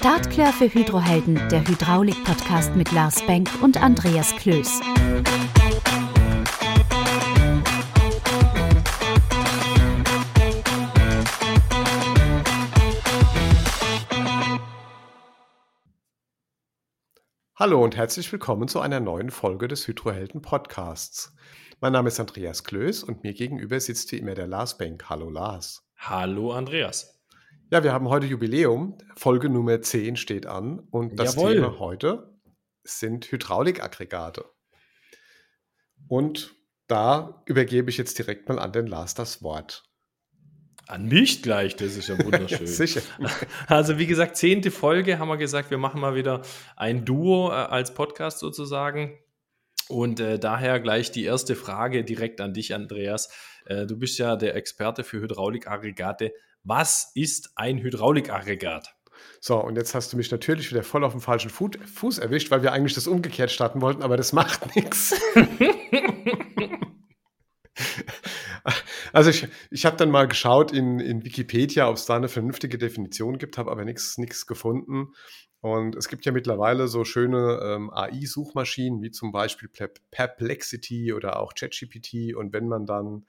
Startklar für Hydrohelden, der Hydraulik-Podcast mit Lars Benck und Andreas Klöß. Hallo und herzlich willkommen zu einer neuen Folge des Hydrohelden Podcasts. Mein Name ist Andreas Klöß und mir gegenüber sitzt wie immer der Lars Benck. Hallo Lars. Hallo Andreas. Ja, wir haben heute Jubiläum. Folge Nummer 10 steht an und das Thema heute sind Hydraulikaggregate. Und da übergebe ich jetzt direkt mal an den Lars das Wort. An mich gleich, das ist ja wunderschön. Sicher. Also wie gesagt, 10. Folge haben wir gesagt, wir machen mal wieder ein Duo als Podcast sozusagen. Und daher gleich die erste Frage direkt an dich, Andreas. Du bist ja der Experte für Hydraulikaggregate. Was ist ein Hydraulikaggregat? So, und jetzt hast du mich natürlich wieder voll auf dem falschen Fuß erwischt, weil wir eigentlich das umgekehrt starten wollten, aber das macht nichts. Also ich habe dann mal geschaut in Wikipedia, ob es da eine vernünftige Definition gibt, habe aber nichts gefunden. Und es gibt ja mittlerweile so schöne AI-Suchmaschinen, wie zum Beispiel Perplexity oder auch ChatGPT. Und wenn man dann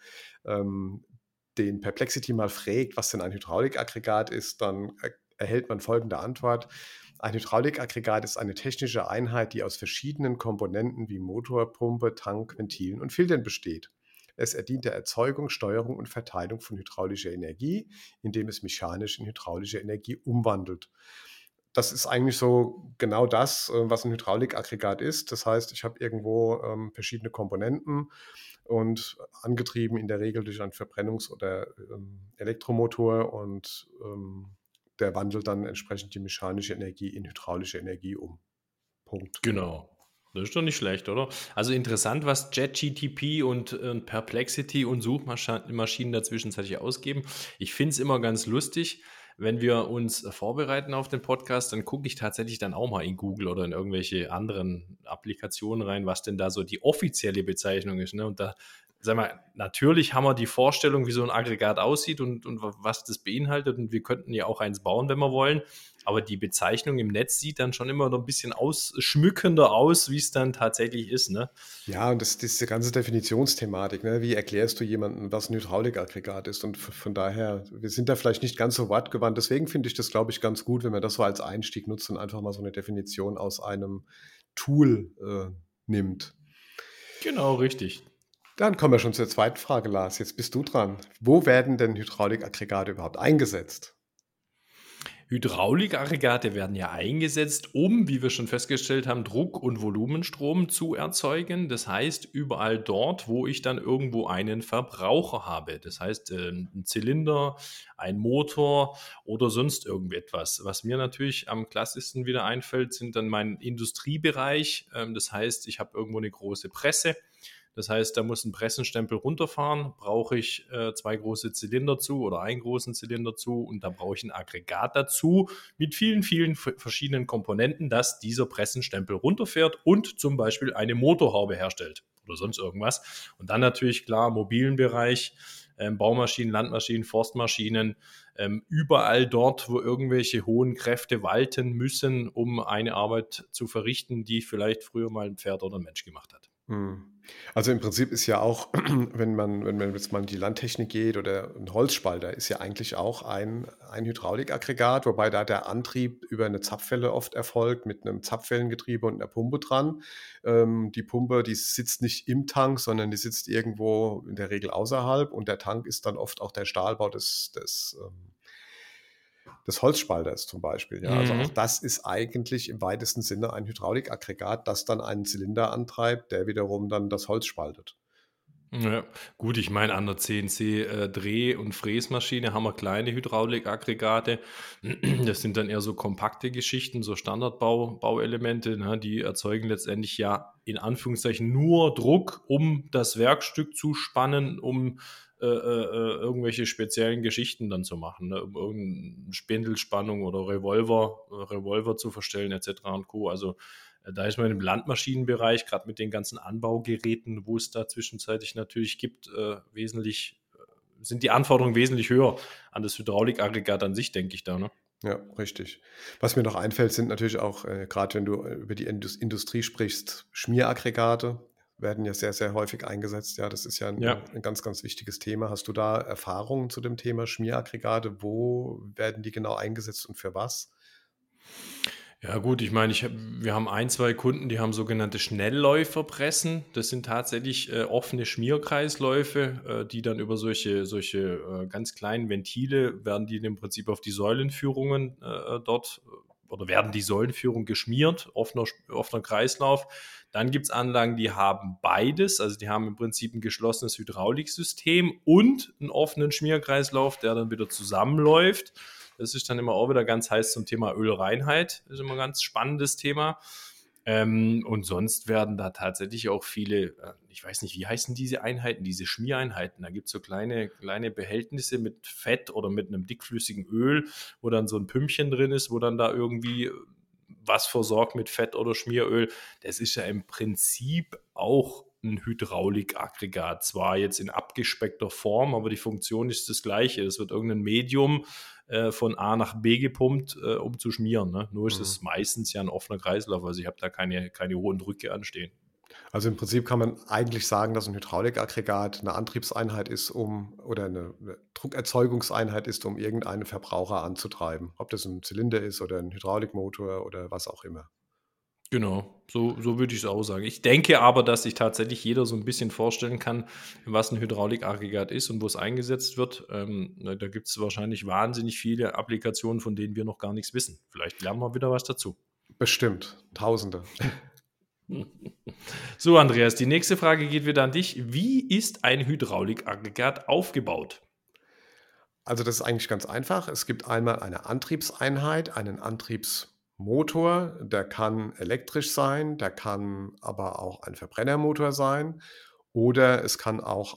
den Perplexity mal fragt, was denn ein Hydraulikaggregat ist, dann erhält man folgende Antwort. Ein Hydraulikaggregat ist eine technische Einheit, die aus verschiedenen Komponenten wie Motor, Pumpe, Tank, Ventilen und Filtern besteht. Es dient der Erzeugung, Steuerung und Verteilung von hydraulischer Energie, indem es mechanisch in hydraulische Energie umwandelt. Das ist eigentlich so genau das, was ein Hydraulikaggregat ist. Das heißt, ich habe irgendwo verschiedene Komponenten und angetrieben in der Regel durch einen Verbrennungs- oder Elektromotor und der wandelt dann entsprechend die mechanische Energie in hydraulische Energie um. Punkt. Genau. Das ist doch nicht schlecht, oder? Also interessant, was ChatGPT und Perplexity und Suchmaschinen dazwischenzeitlich ausgeben. Ich finde es immer ganz lustig, wenn wir uns vorbereiten auf den Podcast, dann gucke ich tatsächlich dann auch mal in Google oder in irgendwelche anderen Applikationen rein, was denn da so die offizielle Bezeichnung ist. Ne? Und da, sag mal, natürlich haben wir die Vorstellung, wie so ein Aggregat aussieht und was das beinhaltet. Und wir könnten ja auch eins bauen, wenn wir wollen. Aber die Bezeichnung im Netz sieht dann schon immer noch ein bisschen schmückender aus, wie es dann tatsächlich ist, ne? Ja, und das ist diese ganze Definitionsthematik, ne? Wie erklärst du jemandem, was ein Hydraulikaggregat ist? Und von daher, wir sind da vielleicht nicht ganz so wortgewandt. Deswegen finde ich das, glaube ich, ganz gut, wenn man das so als Einstieg nutzt und einfach mal so eine Definition aus einem Tool nimmt. Genau, richtig. Dann kommen wir schon zur zweiten Frage, Lars. Jetzt bist du dran. Wo werden denn Hydraulikaggregate überhaupt eingesetzt? Hydraulikaggregate werden ja eingesetzt, um, wie wir schon festgestellt haben, Druck- und Volumenstrom zu erzeugen. Das heißt, überall dort, wo ich dann irgendwo einen Verbraucher habe. Das heißt, ein Zylinder, ein Motor oder sonst irgendetwas. Was mir natürlich am klassischsten wieder einfällt, sind dann mein Industriebereich. Das heißt, ich habe irgendwo eine große Presse. Das heißt, da muss ein Pressenstempel runterfahren, brauche ich 2 große Zylinder zu oder einen großen Zylinder zu und da brauche ich ein Aggregat dazu mit vielen, vielen verschiedenen Komponenten, dass dieser Pressenstempel runterfährt und zum Beispiel eine Motorhaube herstellt oder sonst irgendwas. Und dann natürlich klar, mobilen Bereich, Baumaschinen, Landmaschinen, Forstmaschinen, überall dort, wo irgendwelche hohen Kräfte walten müssen, um eine Arbeit zu verrichten, die vielleicht früher mal ein Pferd oder ein Mensch gemacht hat. Also im Prinzip ist ja auch, wenn man jetzt mal in die Landtechnik geht oder ein Holzspalter, ist ja eigentlich auch ein Hydraulikaggregat, wobei da der Antrieb über eine Zapfwelle oft erfolgt mit einem Zapfwellengetriebe und einer Pumpe dran. Die Pumpe, die sitzt nicht im Tank, sondern die sitzt irgendwo in der Regel außerhalb und der Tank ist dann oft auch der Stahlbau des Holzspalters zum Beispiel. Ja. Also auch das ist eigentlich im weitesten Sinne ein Hydraulikaggregat, das dann einen Zylinder antreibt, der wiederum dann das Holz spaltet. Ja, gut, ich meine, an der CNC-Dreh- und Fräsmaschine haben wir kleine Hydraulikaggregate. Das sind dann eher so kompakte Geschichten, so Standardbauelemente, ne? Die erzeugen letztendlich ja in Anführungszeichen nur Druck, um das Werkstück zu spannen, um irgendwelche speziellen Geschichten dann zu machen, ne? Um irgendeine Spindelspannung oder Revolver zu verstellen etc. und Co. Also da ist man im Landmaschinenbereich, gerade mit den ganzen Anbaugeräten, wo es da zwischenzeitlich natürlich gibt, sind die Anforderungen wesentlich höher an das Hydraulikaggregat an sich, denke ich da. Ne? Ja, richtig. Was mir noch einfällt, sind natürlich auch, gerade wenn du über die Industrie sprichst, Schmieraggregate werden ja sehr, sehr häufig eingesetzt. Ja, das ist ja Ja. 'n ganz, ganz wichtiges Thema. Hast du da Erfahrungen zu dem Thema Schmieraggregate? Wo werden die genau eingesetzt und für was? Ja gut, ich meine, wir haben ein, 2 Kunden, die haben sogenannte Schnellläuferpressen. Das sind tatsächlich, offene Schmierkreisläufe, die dann über solche ganz kleinen Ventile werden die im Prinzip auf die Säulenführungen, dort oder werden die Säulenführung geschmiert, offener Kreislauf. Dann gibt's Anlagen, die haben beides, also die haben im Prinzip ein geschlossenes Hydrauliksystem und einen offenen Schmierkreislauf, der dann wieder zusammenläuft. Das ist dann immer auch wieder ganz heiß zum Thema Ölreinheit. Das ist immer ein ganz spannendes Thema. Und sonst werden da tatsächlich auch viele, ich weiß nicht, wie heißen diese Einheiten, diese Schmiereinheiten. Da gibt es so kleine Behältnisse mit Fett oder mit einem dickflüssigen Öl, wo dann so ein Pümpchen drin ist, wo dann da irgendwie was versorgt mit Fett oder Schmieröl. Das ist ja im Prinzip auch ein Hydraulikaggregat. Zwar jetzt in abgespeckter Form, aber die Funktion ist das gleiche. Es wird irgendein Medium von A nach B gepumpt, um zu schmieren. Ne? Nur ist Mhm. es meistens ja ein offener Kreislauf. Also ich habe da keine hohen Drücke anstehen. Also, im Prinzip kann man eigentlich sagen, dass ein Hydraulikaggregat eine Antriebseinheit ist, oder eine Druckerzeugungseinheit ist, um irgendeinen Verbraucher anzutreiben, ob das ein Zylinder ist oder ein Hydraulikmotor oder was auch immer. Genau, so würde ich es auch sagen. Ich denke aber, dass sich tatsächlich jeder so ein bisschen vorstellen kann, was ein Hydraulikaggregat ist und wo es eingesetzt wird. Da gibt es wahrscheinlich wahnsinnig viele Applikationen, von denen wir noch gar nichts wissen. Vielleicht lernen wir wieder was dazu. Bestimmt, Tausende. So, Andreas, die nächste Frage geht wieder an dich. Wie ist ein Hydraulikaggregat aufgebaut? Also, das ist eigentlich ganz einfach. Es gibt einmal eine Antriebseinheit, einen Antriebsmotor, der kann elektrisch sein, der kann aber auch ein Verbrennermotor sein oder es kann auch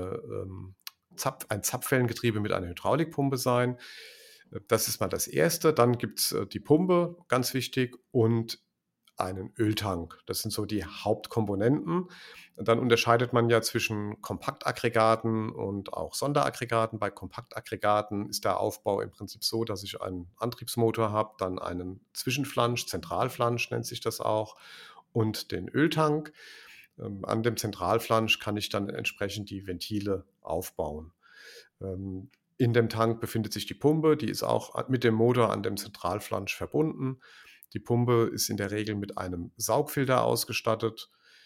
ein Zapfwellengetriebe mit einer Hydraulikpumpe sein. Das ist mal das Erste. Dann gibt's, die Pumpe, ganz wichtig, und einen Öltank. Das sind so die Hauptkomponenten. Dann unterscheidet man ja zwischen Kompaktaggregaten und auch Sonderaggregaten. Bei Kompaktaggregaten ist der Aufbau im Prinzip so, dass ich einen Antriebsmotor habe, dann einen Zwischenflansch, Zentralflansch nennt sich das auch, und den Öltank. An dem Zentralflansch kann ich dann entsprechend die Ventile aufbauen. In dem Tank befindet sich die Pumpe, die ist auch mit dem Motor an dem Zentralflansch verbunden. Die Pumpe ist in der Regel mit einem Saugfilter ausgestattet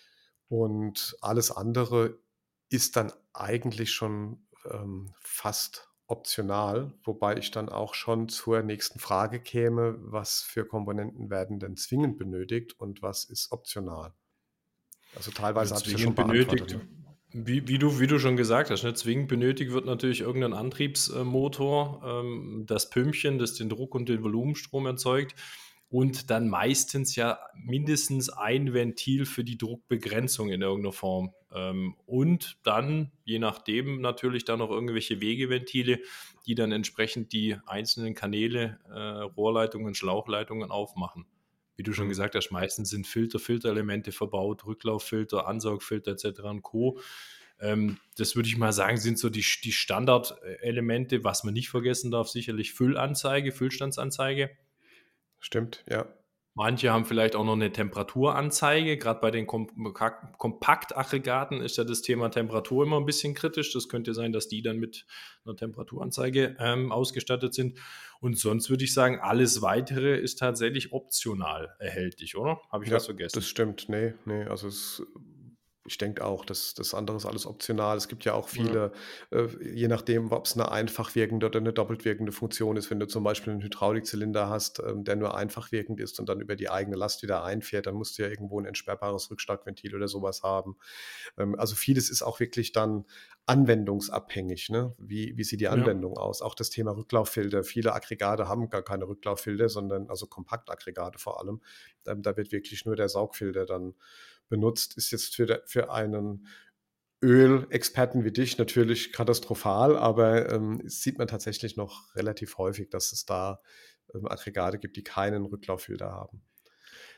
und alles andere ist dann eigentlich schon fast optional, wobei ich dann auch schon zur nächsten Frage käme, was für Komponenten werden denn zwingend benötigt und was ist optional? Also Also teilweise habe ich ja schon zwingend beantwortet, benötigt, ne? wie du schon gesagt hast, ne, zwingend benötigt wird natürlich irgendein Antriebsmotor, das Pümpchen, das den Druck und den Volumenstrom erzeugt und dann meistens ja mindestens ein Ventil für die Druckbegrenzung in irgendeiner Form. Und dann, je nachdem, natürlich dann noch irgendwelche Wegeventile, die dann entsprechend die einzelnen Kanäle, Rohrleitungen, Schlauchleitungen aufmachen. Wie du schon Mhm. gesagt hast, meistens sind Filterelemente verbaut, Rücklauffilter, Ansaugfilter et cetera und Co. Das würde ich mal sagen, sind so die Standardelemente. Was man nicht vergessen darf, sicherlich Füllanzeige, Füllstandsanzeige. Stimmt, ja. Manche haben vielleicht auch noch eine Temperaturanzeige. Gerade bei den Kompaktaggregaten ist ja das Thema Temperatur immer ein bisschen kritisch. Das könnte sein, dass die dann mit einer Temperaturanzeige ausgestattet sind. Und sonst würde ich sagen, alles Weitere ist tatsächlich optional erhältlich, oder? Habe ich Ja, was das vergessen? stimmt. Ne, also ich denke auch, das andere ist alles optional. Es gibt ja auch Ja. viele, je nachdem, ob es eine einfach wirkende oder eine doppelt wirkende Funktion ist. Wenn du zum Beispiel einen Hydraulikzylinder hast, der nur einfach wirkend ist und dann über die eigene Last wieder einfährt, dann musst du ja irgendwo ein entsperrbares Rückschlagventil oder sowas haben. Also vieles ist auch wirklich dann anwendungsabhängig, ne? Wie sieht die Ja. Anwendung aus? Auch das Thema Rücklauffilter. Viele Aggregate haben gar keine Rücklauffilter, sondern also Kompaktaggregate vor allem. Da wird wirklich nur der Saugfilter dann benutzt. Ist jetzt für einen Ölexperten wie dich natürlich katastrophal, aber das sieht man tatsächlich noch relativ häufig, dass es da Aggregate gibt, die keinen Rücklauffilter haben.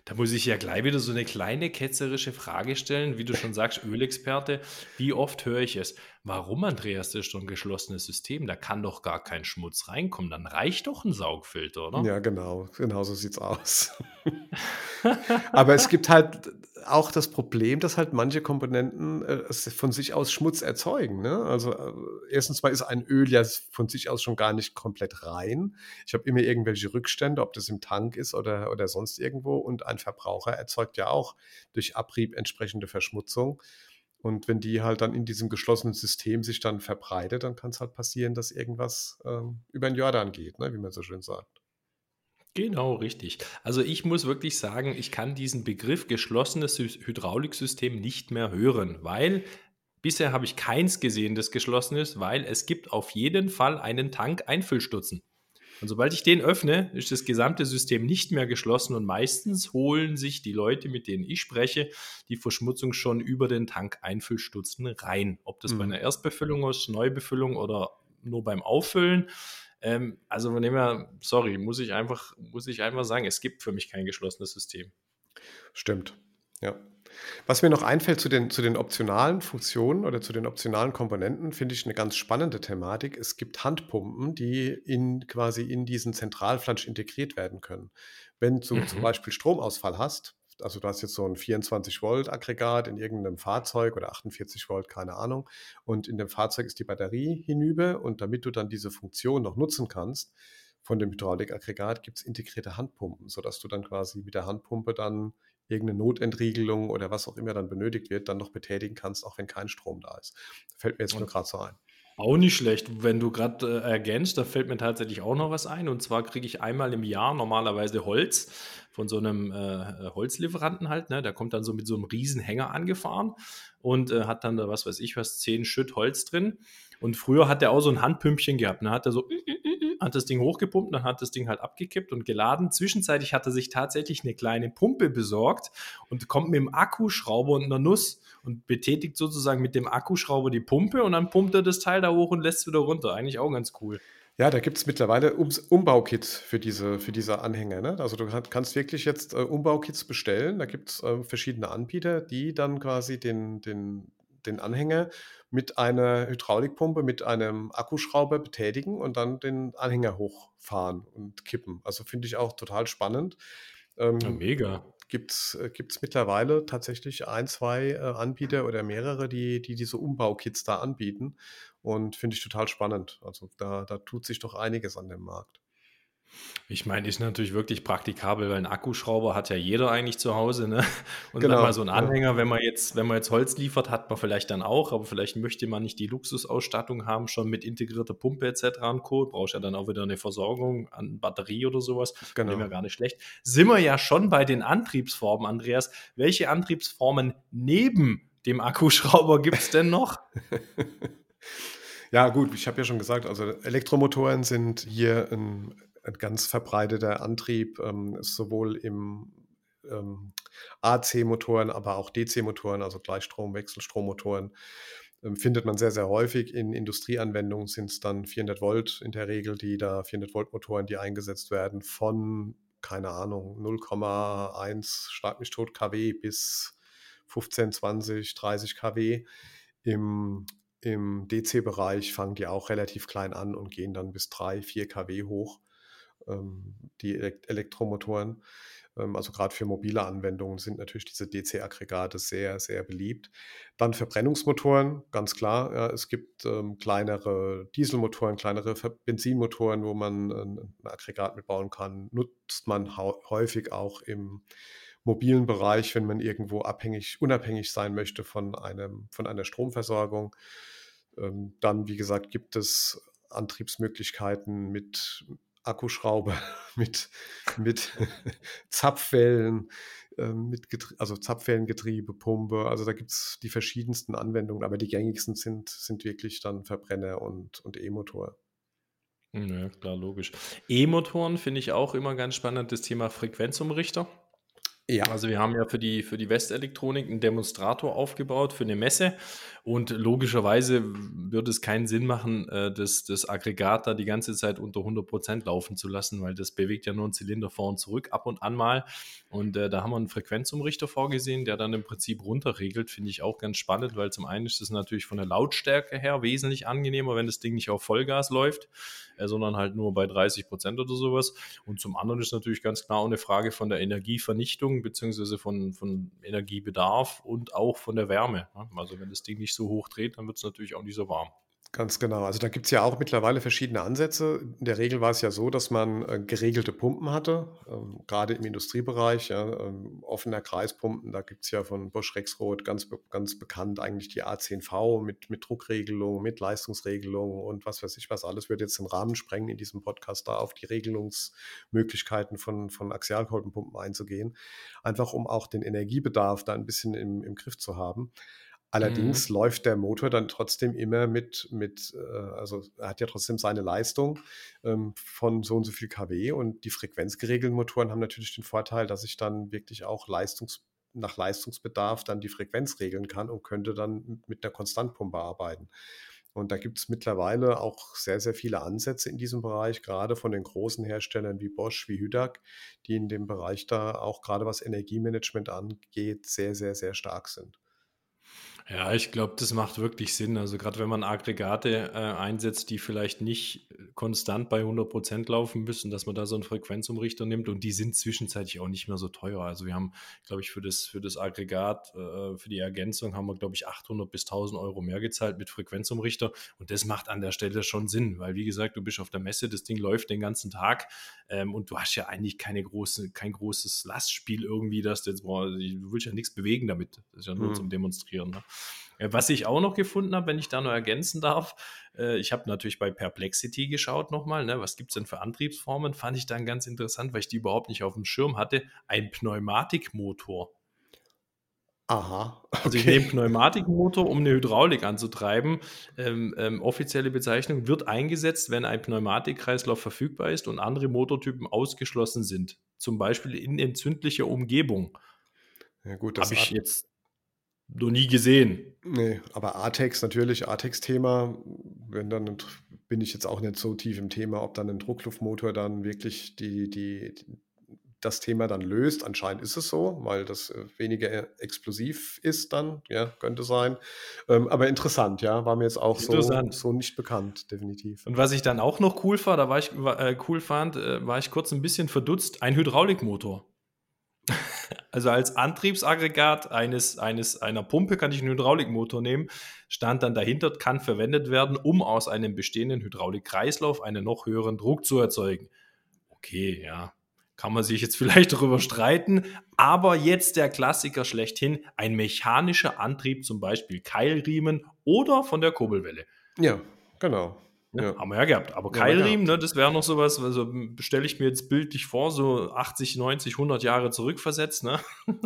Da muss ich ja gleich wieder so eine kleine ketzerische Frage stellen, wie du schon sagst, Ölexperte. Wie oft höre ich es? Warum, Andreas, das ist doch ein geschlossenes System, da kann doch gar kein Schmutz reinkommen, dann reicht doch ein Saugfilter, oder? Ja, genau so sieht's aus. Aber es gibt halt auch das Problem, dass halt manche Komponenten, es von sich aus Schmutz erzeugen, ne? Also, 1. mal ist ein Öl ja von sich aus schon gar nicht komplett rein. Ich habe immer irgendwelche Rückstände, ob das im Tank ist oder sonst irgendwo, und ein Verbraucher erzeugt ja auch durch Abrieb entsprechende Verschmutzung. Und wenn die halt dann in diesem geschlossenen System sich dann verbreitet, dann kann es halt passieren, dass irgendwas, über den Jordan geht, ne, wie man so schön sagt. Genau, richtig. Also ich muss wirklich sagen, ich kann diesen Begriff geschlossenes Hydrauliksystem nicht mehr hören, weil bisher habe ich keins gesehen, das geschlossen ist, weil es gibt auf jeden Fall einen Tank-Einfüllstutzen. Und sobald ich den öffne, ist das gesamte System nicht mehr geschlossen und meistens holen sich die Leute, mit denen ich spreche, die Verschmutzung schon über den Tankeinfüllstutzen rein. Ob das bei Mhm. einer Erstbefüllung ist, Neubefüllung oder nur beim Auffüllen. Also von dem her, sorry, muss ich einfach sagen, es gibt für mich kein geschlossenes System. Stimmt, ja. Was mir noch einfällt zu den optionalen Funktionen oder zu den optionalen Komponenten, finde ich eine ganz spannende Thematik. Es gibt Handpumpen, die quasi in diesen Zentralflansch integriert werden können. Wenn du zum Mhm. Beispiel Stromausfall hast, also du hast jetzt so ein 24-Volt-Aggregat in irgendeinem Fahrzeug oder 48 Volt, keine Ahnung, und in dem Fahrzeug ist die Batterie hinüber, und damit du dann diese Funktion noch nutzen kannst von dem Hydraulikaggregat, gibt es integrierte Handpumpen, sodass du dann quasi mit der Handpumpe dann irgendeine Notentriegelung oder was auch immer dann benötigt wird, dann noch betätigen kannst, auch wenn kein Strom da ist. Fällt mir jetzt nur Und gerade so ein. auch nicht schlecht. Wenn du gerade ergänzt, da fällt mir tatsächlich auch noch was ein. Und zwar kriege ich einmal im Jahr normalerweise Holz von so einem Holzlieferanten halt. Ne? Der kommt dann so mit so einem riesen Hänger angefahren und hat dann da, was weiß ich was, 10 Schütt Holz drin. Und früher hat der auch so ein Handpümpchen gehabt. Ne? Hat er so hat das Ding hochgepumpt, dann hat das Ding halt abgekippt und geladen. Zwischenzeitlich hat er sich tatsächlich eine kleine Pumpe besorgt und kommt mit dem Akkuschrauber und einer Nuss und betätigt sozusagen mit dem Akkuschrauber die Pumpe und dann pumpt er das Teil da hoch und lässt es wieder runter. Eigentlich auch ganz cool. Ja, da gibt es mittlerweile Umbaukits für diese Anhänger, ne? Also, du kannst wirklich jetzt, Umbaukits bestellen. Da gibt's, verschiedene Anbieter, die dann quasi den Anhänger mit einer Hydraulikpumpe, mit einem Akkuschrauber betätigen und dann den Anhänger hochfahren und kippen. Also, finde ich auch total spannend. Ja, Ähm, mega. gibt's mittlerweile tatsächlich ein, 2 Anbieter oder mehrere, die diese Umbaukits da anbieten, und finde ich total spannend. Also, da tut sich doch einiges an dem Markt. Ich meine, ist natürlich wirklich praktikabel, weil 'n Akkuschrauber hat ja jeder eigentlich zu Hause, ne? Und dann mal so Genau, 'n ja, Anhänger, wenn man jetzt Holz liefert, hat man vielleicht dann auch, aber vielleicht möchte man nicht die Luxusausstattung haben, schon mit integrierter Pumpe et cetera und Co. Brauchst ja dann auch wieder 'ne Versorgung an Batterie oder so was, von dem her genau. gar nicht schlecht. Sind wir ja schon bei den Antriebsformen, Andreas. Welche Antriebsformen neben dem Akkuschrauber gibt's denn noch? Ja, gut, ich habe ja schon gesagt, also Elektromotoren sind hier ein ganz verbreiteter Antrieb, ist sowohl im AC-Motoren, aber auch DC-Motoren, also Gleichstrom, Wechselstrommotoren, findet man sehr, sehr häufig. In Industrieanwendungen sind es dann 400 Volt in der Regel, 400 Volt Motoren, die eingesetzt werden, von, keine Ahnung, 0,1 Schlag mich tot kW bis 15, 20, 30 kW. Im Im DC-Bereich fangen die auch relativ klein an und gehen dann bis 3, 4 kW hoch, die Elektromotoren. Also gerade für mobile Anwendungen sind natürlich diese DC-Aggregate sehr, sehr beliebt. Dann Verbrennungsmotoren, ganz klar. Ja, es gibt kleinere Dieselmotoren, kleinere Benzinmotoren, wo man ein Aggregat mitbauen kann. Nutzt man häufig auch im mobilen Bereich, wenn man irgendwo unabhängig sein möchte von einer Stromversorgung. Dann, wie gesagt, gibt es Antriebsmöglichkeiten mit Akkuschrauber, mit Zapfwellen, also Zapfwellengetriebe, Pumpe. Also da gibt es die verschiedensten Anwendungen, aber die gängigsten sind wirklich dann Verbrenner und E-Motor. Ja, klar, logisch. E-Motoren finde ich auch immer ganz spannend, das Thema Frequenzumrichter. Ja. Also wir haben ja für die Westelektronik einen Demonstrator aufgebaut für eine Messe und logischerweise würde es keinen Sinn machen, das Aggregat da die ganze Zeit unter 100% laufen zu lassen, weil das bewegt ja nur einen Zylinder vor und zurück ab und an mal. Und da haben wir einen Frequenzumrichter vorgesehen, der dann im Prinzip runterregelt, finde ich auch ganz spannend, weil zum einen ist es natürlich von der Lautstärke her wesentlich angenehmer, wenn das Ding nicht auf Vollgas läuft, sondern halt nur bei 30% oder sowas. Und zum anderen ist natürlich ganz klar auch eine Frage von der Energievernichtung beziehungsweise von Energiebedarf und auch von der Wärme. Ne? Also wenn das Ding nicht so hoch dreht, dann wird es natürlich auch nicht so warm. Ganz genau. Also da gibt es ja auch mittlerweile verschiedene Ansätze. In der Regel war es ja so, dass man geregelte Pumpen hatte, gerade im Industriebereich, ja, offener Kreispumpen. Da gibt es ja von Bosch Rexroth ganz bekannt eigentlich die A10V mit Druckregelung, mit Leistungsregelung und was weiß ich was alles. Wird jetzt den Rahmen sprengen, in diesem Podcast da auf die Regelungsmöglichkeiten von Axialkolbenpumpen einzugehen. Einfach um auch den Energiebedarf da ein bisschen im Griff zu haben. Allerdings Mhm. läuft der Motor dann trotzdem immer also er hat ja trotzdem seine Leistung von so und so viel kW und die frequenzgeregelten Motoren haben natürlich den Vorteil, dass ich dann wirklich auch nach Leistungsbedarf dann die Frequenz regeln kann und könnte dann mit einer Konstantpumpe arbeiten. Und da gibt es mittlerweile auch sehr, sehr viele Ansätze in diesem Bereich, gerade von den großen Herstellern wie Bosch, wie Hüdag, die in dem Bereich da auch gerade was Energiemanagement angeht, sehr, sehr, sehr stark sind. Ja, ich glaube, das macht wirklich Sinn. Also gerade wenn man Aggregate einsetzt, die vielleicht nicht konstant bei 100% laufen müssen, dass man da so einen Frequenzumrichter nimmt und die sind zwischenzeitlich auch nicht mehr so teuer. Also wir haben, glaube ich, für das Aggregat, für die Ergänzung haben wir, glaube ich, 800 bis 1000 Euro mehr gezahlt mit Frequenzumrichter und das macht an der Stelle schon Sinn, weil wie gesagt, du bist auf der Messe, das Ding läuft den ganzen Tag und du hast ja eigentlich kein großes Lastspiel irgendwie, dass du jetzt, du willst ja nichts bewegen damit. Das ist ja nur zum Demonstrieren. Ne? Was ich auch noch gefunden habe, wenn ich da noch ergänzen darf, ich habe natürlich bei Perplexity geschaut nochmal, ne, was gibt es denn für Antriebsformen, fand ich dann ganz interessant, weil ich die überhaupt nicht auf dem Schirm hatte, ein Pneumatikmotor. Aha, Also ich nehme okay. Pneumatikmotor, um eine Hydraulik anzutreiben. Offizielle Bezeichnung wird eingesetzt, wenn ein Pneumatikkreislauf verfügbar ist und andere Motortypen ausgeschlossen sind. Zum Beispiel in entzündlicher Umgebung. Ja gut, Habe ich jetzt noch nie gesehen. ne, aber ATEX natürlich, ATEX-Thema, wenn dann 'n bin ich jetzt auch nicht so tief im Thema, ob dann ein Druckluftmotor dann wirklich das Thema dann löst. Anscheinend ist es so, weil das, weniger explosiv ist dann, ja, könnte sein. Aber interessant, ja, war mir jetzt auch Interessant. so nicht bekannt, definitiv. Und was ich dann auch noch cool war, cool fand, war ich kurz ein bisschen verdutzt, ein Hydraulikmotor. Also als Antriebsaggregat einer Pumpe kann ich einen Hydraulikmotor nehmen, stand dann dahinter, kann verwendet werden, um aus einem bestehenden Hydraulikkreislauf einen noch höheren Druck zu erzeugen. Okay, ja, kann man sich jetzt vielleicht darüber streiten, aber jetzt der Klassiker schlechthin, ein mechanischer Antrieb, zum Beispiel Keilriemen oder von der Kurbelwelle. Ja, genau. Ne? Ja, Haben wir ja gehabt. Aber haben wir Keilriemen, gehabt. ne, das wäre noch sowas, also stelle ich mir jetzt bildlich vor, so 80, 90, 100 Jahre zurückversetzt. Ne?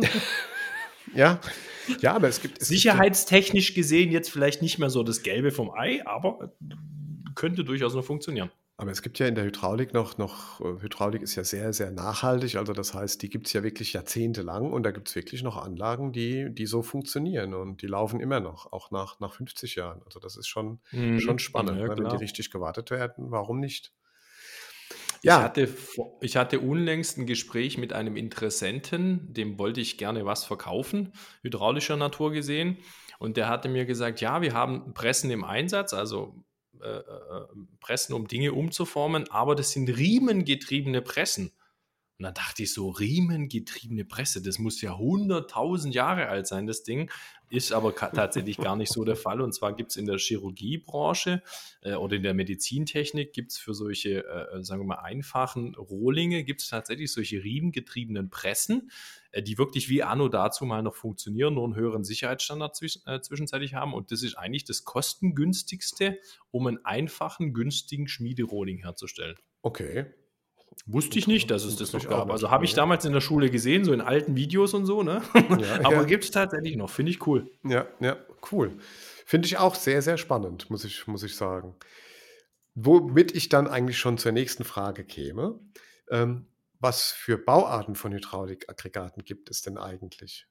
Ja, ja, aber es gibt ja Sicherheitstechnisch gesehen jetzt vielleicht nicht mehr so das Gelbe vom Ei, aber könnte durchaus noch funktionieren. Aber es gibt ja in der Hydraulik Hydraulik ist ja sehr, sehr nachhaltig. Also das heißt, die gibt es ja wirklich jahrzehntelang und da gibt es wirklich noch Anlagen, die so funktionieren und die laufen immer noch, auch nach 50 Jahren. Also das ist schon Mhm. spannend, Ja, ne? Wenn die klar. richtig gewartet werden, warum nicht? Ich Ja, hatte, ich hatte unlängst ein Gespräch mit einem Interessenten, dem wollte ich gerne was verkaufen, hydraulischer Natur gesehen. Und der hatte mir gesagt, ja, wir haben Pressen im Einsatz, also Pressen, um Dinge umzuformen, aber das sind riemengetriebene Pressen. Und dann dachte ich so, riemengetriebene Presse, das muss ja 100.000 Jahre alt sein, das Ding. Ist aber tatsächlich gar nicht so der Fall. Und zwar gibt es in der Chirurgiebranche oder in der Medizintechnik gibt es für solche, sagen wir mal, einfachen Rohlinge, gibt es tatsächlich solche riemengetriebenen Pressen, die wirklich wie anno dazu mal noch funktionieren, nur einen höheren Sicherheitsstandard zwischenzeitlich haben. Und das ist eigentlich das kostengünstigste, um einen einfachen, günstigen Schmiederohling herzustellen. okay. Wusste ich nicht, dass es das Wusste noch ich auch gab. Also nicht. habe ich Ne? damals in der Schule gesehen, so in alten Videos und so, ne? Ja, Aber ja, gibt es tatsächlich noch, finde ich cool. ja, ja, cool. Finde ich auch sehr, sehr spannend, muss ich sagen. Womit ich dann eigentlich schon zur nächsten Frage käme. Ähm, Was für Bauarten von Hydraulikaggregaten gibt es denn eigentlich?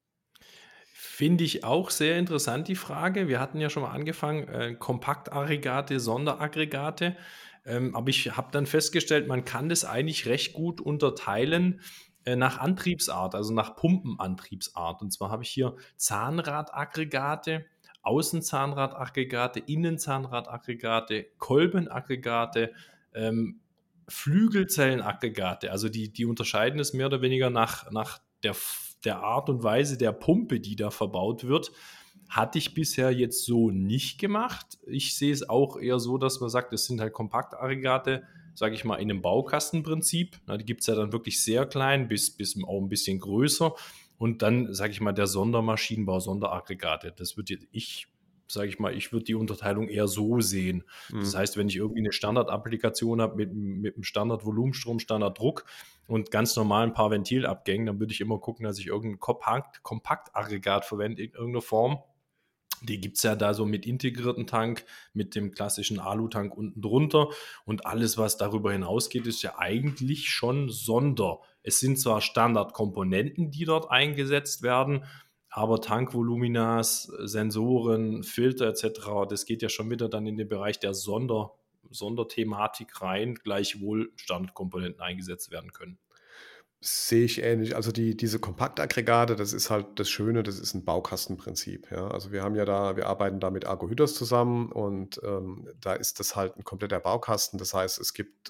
Finde ich auch sehr interessant, die Frage. Wir hatten ja schon mal angefangen, Kompaktaggregate, Sonderaggregate. Aber ich habe dann festgestellt, man kann das eigentlich recht gut unterteilen nach Antriebsart, also nach Pumpenantriebsart. Und zwar habe ich hier Zahnradaggregate, Außenzahnradaggregate, Innenzahnradaggregate, Kolbenaggregate, ähm, Flügelzellenaggregate. Also die unterscheiden es mehr oder weniger nach der Art und Weise der Pumpe, die da verbaut wird. Hatte ich bisher jetzt so nicht gemacht. Ich sehe es auch eher so, dass man sagt, es sind halt Kompaktaggregate, sage ich mal, in einem Baukastenprinzip. Na, die gibt es ja dann wirklich sehr klein bis auch ein bisschen größer. Und dann, sage ich mal, der Sondermaschinenbau, Sonderaggregate. Das würde ich, sage ich mal, ich würde die Unterteilung eher so sehen. Das Mhm. heißt, wenn ich irgendwie eine Standardapplikation habe mit einem Standardvolumenstrom, Standarddruck und ganz normal ein paar Ventilabgängen, dann würde ich immer gucken, dass ich irgendein Kompaktaggregat verwende in irgendeiner Form. Die gibt es ja da so mit integrierten Tank, mit dem klassischen Alutank unten drunter. Und alles, was darüber hinausgeht, ist ja eigentlich schon Sonder. Es sind zwar Standardkomponenten, die dort eingesetzt werden, aber Tankvoluminas, Sensoren, Filter etc., das geht ja schon wieder dann in den Bereich der Sonderthematik rein, gleichwohl Standardkomponenten eingesetzt werden können. Sehe ich ähnlich. Also diese Kompaktaggregate, das ist halt das Schöne, das ist ein Baukastenprinzip, ja. Also, wir arbeiten da mit Argo-Hydros zusammen und, da ist das halt ein kompletter Baukasten. Das heißt, es gibt,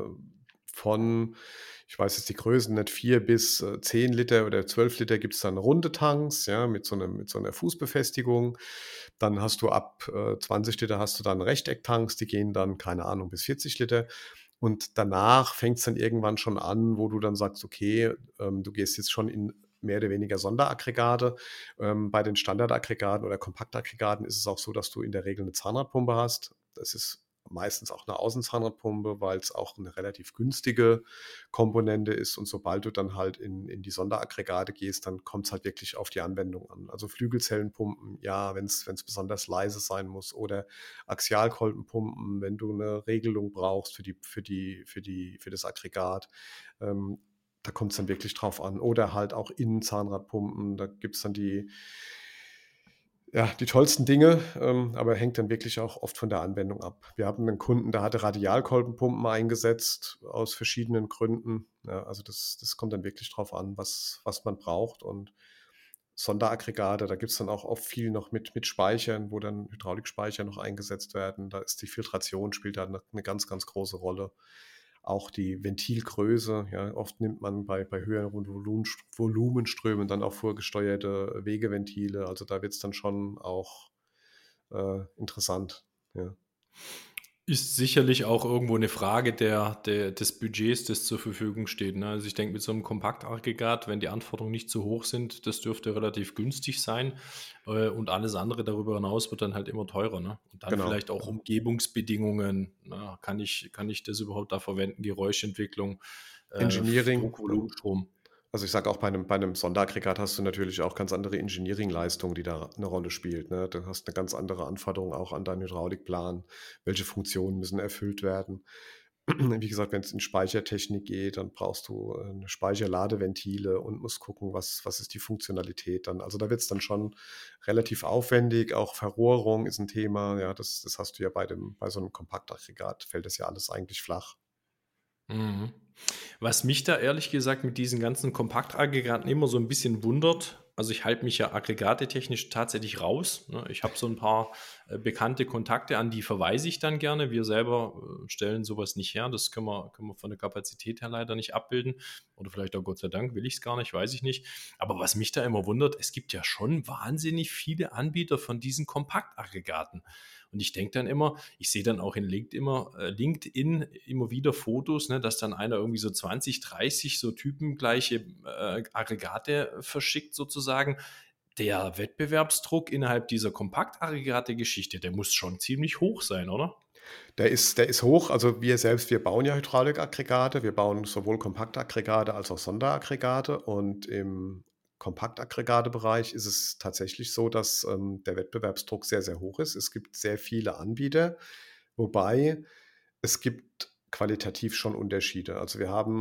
von ich weiß jetzt die Größen nicht, 4 bis, 10 Liter oder 12 Liter gibt's dann runde Tanks, ja, mit so einer Fußbefestigung. Dann hast du ab, 20 Liter hast du dann Rechtecktanks, die gehen dann, keine Ahnung, bis 40 Liter. Und danach fängt es dann irgendwann schon an, wo du dann sagst: „Okay, du gehst jetzt schon in mehr oder weniger Sonderaggregate.“ Bei den Standardaggregaten oder Kompaktaggregaten ist es auch so, dass du in der Regel eine Zahnradpumpe hast. Das ist meistens auch eine Außenzahnradpumpe, weil es auch eine relativ günstige Komponente ist. Und sobald du dann halt in die Sonderaggregate gehst, dann kommt es halt wirklich auf die Anwendung an. Also, Flügelzellenpumpen, ja, wenn es besonders leise sein muss, oder Axialkolbenpumpen, wenn du eine Regelung brauchst für das Aggregat. Ähm, Da kommt es dann wirklich drauf an. Oder halt auch Innenzahnradpumpen, da gibt es dann die tollsten Dinge, aber hängt dann wirklich auch oft von der Anwendung ab. Wir hatten einen Kunden, der hatte Radialkolbenpumpen eingesetzt aus verschiedenen Gründen. Ja, also das kommt dann wirklich drauf an, was man braucht. Und Sonderaggregate, da gibt's dann auch oft viel noch mit Speichern, wo dann Hydraulikspeicher noch eingesetzt werden. Da ist die Filtration spielt da 'ne ganz, ganz große Rolle. Auch die Ventilgröße, ja, oft nimmt man bei höheren Volumenströmen dann auch vorgesteuerte Wegeventile. Also, da wird's dann schon auch, interessant, ja. Ist sicherlich auch irgendwo eine Frage des Budgets, das zur Verfügung steht, ne? Also, ich denke, mit so einem Kompaktaggregat, wenn die Anforderungen nicht zu hoch sind, das dürfte relativ günstig sein, und alles andere darüber hinaus wird dann halt immer teurer, ne? Und dann Genau, vielleicht auch genau. Umgebungsbedingungen, ne? Kann ich das überhaupt da verwenden? Geräuschentwicklung, Engineering, Druck, Volumenstrom. also, ich sage auch, bei einem Sonderaggregat hast du natürlich auch ganz andere Engineering-Leistung, die da eine Rolle spielt, ne? Du hast eine ganz andere Anforderung auch an deinen Hydraulikplan. Welche Funktionen müssen erfüllt werden? Wie gesagt, wenn es in Speichertechnik geht, dann brauchst du, 'ne Speicherladeventile und musst gucken, was ist die Funktionalität dann. Also, da wird es dann schon relativ aufwendig. Auch Verrohrung ist ein Thema, ja, das hast du ja bei so einem Kompaktaggregat fällt das ja alles eigentlich flach. Mhm. Was mich da ehrlich gesagt mit diesen ganzen Kompaktaggregaten immer so ein bisschen wundert, also, ich halte mich ja aggregatetechnisch tatsächlich raus, ne? Ich habe so ein paar, bekannte Kontakte, an die verweise ich dann gerne. Wir selber, stellen sowas nicht her. Das können wir von der Kapazität her leider nicht abbilden oder vielleicht auch Gott sei Dank, will ich es gar nicht, weiß ich nicht. Aber was mich da immer wundert, es gibt ja schon wahnsinnig viele Anbieter von diesen Kompaktaggregaten. Und ich denke dann immer, ich sehe dann auch in LinkedIn immer wieder Fotos, ne, dass dann einer irgendwie so 20, 30 so typengleiche Aggregate verschickt sozusagen. Der Wettbewerbsdruck innerhalb dieser Kompaktaggregate-Geschichte, der muss schon ziemlich hoch sein, oder? Der ist hoch. Also, wir bauen ja Hydraulikaggregate. Wir bauen sowohl Kompaktaggregate als auch Sonderaggregate. Und im Kompaktaggregatebereich ist es tatsächlich so, dass, der Wettbewerbsdruck sehr, sehr hoch ist. Es gibt sehr viele Anbieter, wobei es gibt qualitativ schon Unterschiede. Also, wir haben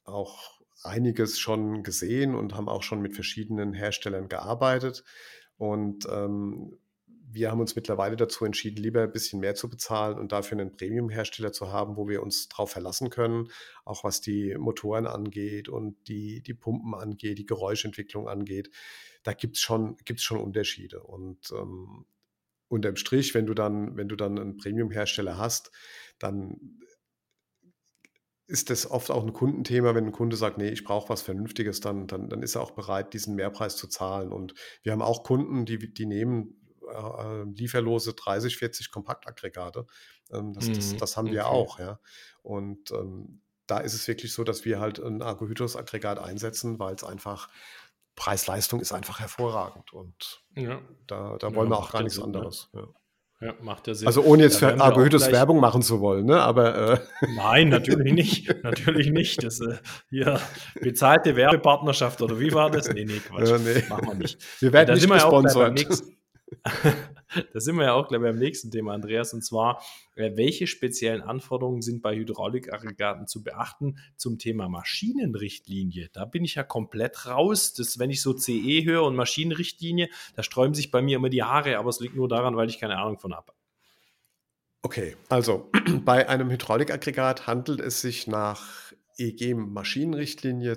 auch einiges schon gesehen und haben auch schon mit verschiedenen Herstellern gearbeitet. Und wir haben uns mittlerweile dazu entschieden, lieber ein bisschen mehr zu bezahlen und dafür einen Premium-Hersteller zu haben, wo wir uns drauf verlassen können, auch was die Motoren angeht und die Pumpen angeht, die Geräuschentwicklung angeht. Da gibt's schon Unterschiede. Und unterm Strich, wenn du dann einen Premium-Hersteller hast, dann ist das oft auch ein Kundenthema. Wenn ein Kunde sagt: „Nee, ich brauche was Vernünftiges“, dann ist er auch bereit, diesen Mehrpreis zu zahlen. Und wir haben auch Kunden, die nehmen lieferlose 30, 40 Kompaktaggregate. Das haben wir Okay. auch, ja. Und da ist es wirklich so, dass wir halt ein Argo-Hydros-Aggregat einsetzen, weil es einfach Preis-Leistung ist einfach hervorragend und Ja. da wollen Ja, wir auch macht gar ja nichts Sinn, ne? anderes, ja. Ja, macht ja Sinn. Also, ohne jetzt Da für wären wir auch Argo-Hydros gleich. Werbung machen zu wollen, ne, aber Nein, natürlich nicht. Natürlich nicht. Das, hier bezahlte Werbepartnerschaft oder wie war das? Ne, Quatsch. ne, Machen wir nicht. wir werden Da sind nicht wir ja auch gleich beim gesponsert. nächsten da sind wir ja auch gleich beim nächsten Thema, Andreas, und zwar, welche speziellen Anforderungen sind bei Hydraulikaggregaten zu beachten zum Thema Maschinenrichtlinie? Da bin ich ja komplett raus. Das, wenn ich so CE höre und Maschinenrichtlinie, da sträuben sich bei mir immer die Haare, aber es liegt nur daran, weil ich keine Ahnung von habe. Okay, also bei einem Hydraulikaggregat handelt es sich nach EG-Maschinenrichtlinie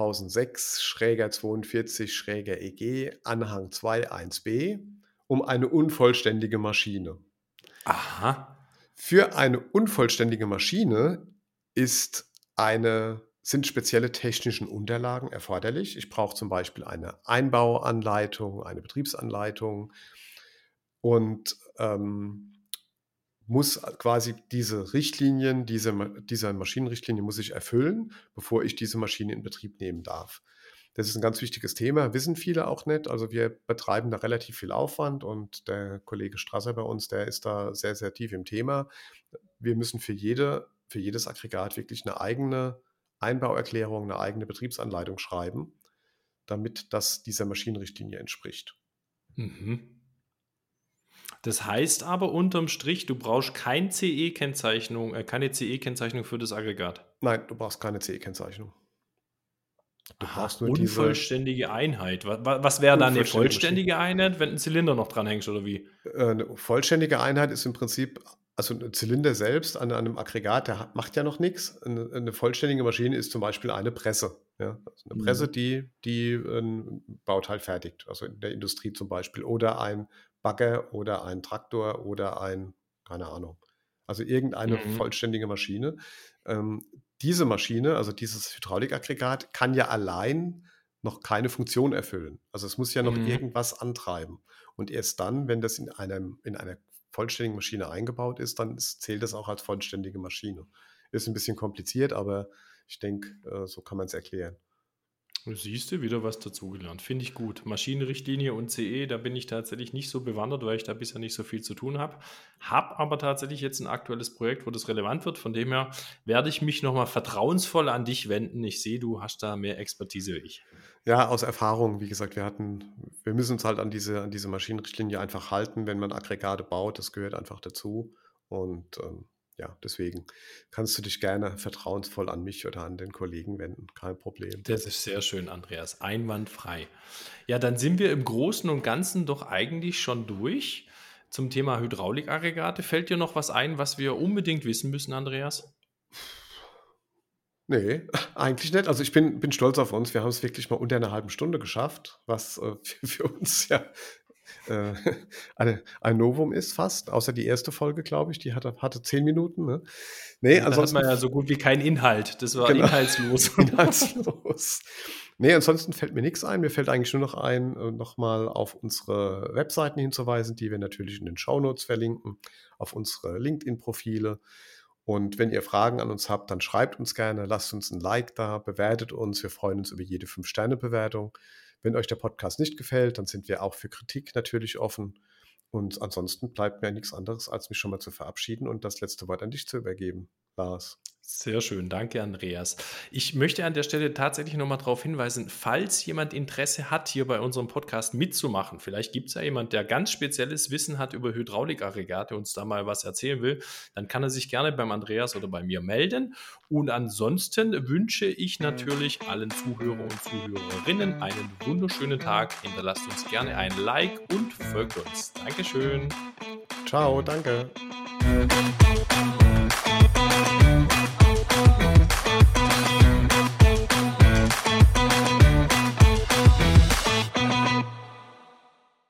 2006/42/EG Anhang 2 1b um eine unvollständige Maschine. Aha. Für eine unvollständige Maschine sind spezielle technische Unterlagen erforderlich. Ich brauche zum Beispiel eine Einbauanleitung, eine Betriebsanleitung und muss quasi diese Maschinenrichtlinie muss ich erfüllen, bevor ich diese Maschine in Betrieb nehmen darf. Das ist ein ganz wichtiges Thema, wissen viele auch nicht. Also wir betreiben da relativ viel Aufwand und der Kollege Strasser bei uns, der ist da sehr, sehr tief im Thema. Wir müssen für jedes Aggregat wirklich eine eigene Einbauerklärung, eine eigene Betriebsanleitung schreiben, damit das dieser Maschinenrichtlinie entspricht. Mhm. Das heißt aber unterm Strich, du brauchst keine CE-Kennzeichnung für das Aggregat. Nein, du brauchst keine CE-Kennzeichnung. Du brauchst Aha, nur diese unvollständige Einheit. Was wäre dann eine unvollständige Maschine. vollständige Einheit, wenn ein Zylinder noch dranhängst oder wie? 'Ne vollständige Einheit ist im Prinzip also 'n Zylinder selbst an einem Aggregat, der macht ja noch nichts. 'Ne vollständige Maschine ist zum Beispiel eine Presse, ja? Also 'ne Presse, Mhm. die 'n Bauteil fertigt, also in der Industrie zum Beispiel oder ein Bagger oder ein Traktor oder keine Ahnung, also irgendeine Mhm. vollständige Maschine. Ähm, diese Maschine, also dieses Hydraulikaggregat, kann ja allein noch keine Funktion erfüllen. Also es muss ja noch Mhm. irgendwas antreiben. Und erst dann, wenn das in einer vollständigen Maschine eingebaut ist, dann zählt das auch als vollständige Maschine. Ist ein bisschen kompliziert, aber ich denke, so kann man es erklären. Siehst du, wieder was dazugelernt. Finde ich gut. Maschinenrichtlinie und CE, da bin ich tatsächlich nicht so bewandert, weil ich da bisher nicht so viel zu tun habe. Hab aber tatsächlich jetzt ein aktuelles Projekt, wo das relevant wird. Von dem her werde ich mich nochmal vertrauensvoll an dich wenden. Ich sehe, du hast da mehr Expertise wie ich. Ja, aus Erfahrung, wie gesagt, wir müssen uns halt an diese Maschinenrichtlinie einfach halten, wenn man Aggregate baut. Das gehört einfach dazu. Und ja, deswegen kannst du dich gerne vertrauensvoll an mich oder an den Kollegen wenden. Kein Problem. Das ist sehr schön, Andreas. Einwandfrei. Ja, dann sind wir im Großen und Ganzen doch eigentlich schon durch. Zum Thema Hydraulikaggregate. Fällt dir noch was ein, was wir unbedingt wissen müssen, Andreas? Nee, eigentlich nicht. Also, ich bin stolz auf uns. Wir haben es wirklich mal unter einer halben Stunde geschafft, was, für uns ja, äh, ein Novum ist fast, außer die erste Folge, glaube ich, die hatte 10 Minuten, ne? Ne, Da hat ansonsten man ja f so gut wie keinen Inhalt. Das war genau, inhaltslos. inhaltslos. Ne, ansonsten fällt mir nix ein. Mir fällt eigentlich nur noch ein, noch mal auf unsere Webseiten hinzuweisen, die wir natürlich in den Shownotes verlinken, auf unsere LinkedIn-Profile. Und wenn ihr Fragen an uns habt, dann schreibt uns gerne, lasst uns ein Like da, bewertet uns. Wir freuen uns über jede 5-Sterne-Bewertung. Wenn euch der Podcast nicht gefällt, dann sind wir auch für Kritik natürlich offen. Und ansonsten bleibt mir nichts anderes, als mich schon mal zu verabschieden und das letzte Wort an dich zu übergeben, Lars. Sehr schön, danke Andreas. Ich möchte an der Stelle tatsächlich nochmal darauf hinweisen, falls jemand Interesse hat, hier bei unserem Podcast mitzumachen, vielleicht gibt es ja jemand, der ganz spezielles Wissen hat über Hydraulikaggregate und uns da mal was erzählen will, dann kann er sich gerne beim Andreas oder bei mir melden. Und ansonsten wünsche ich natürlich allen Zuhörer und Zuhörerinnen einen wunderschönen Tag. Hinterlasst uns gerne ein Like und folgt uns. Dankeschön. Ciao, danke.